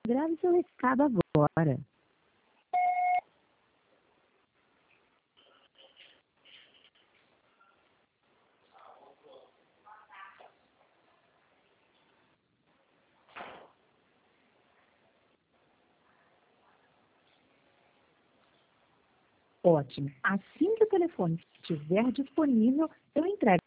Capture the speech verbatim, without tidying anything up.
Grave seu recado agora. Ótimo. Assim que o telefone estiver disponível, eu entrego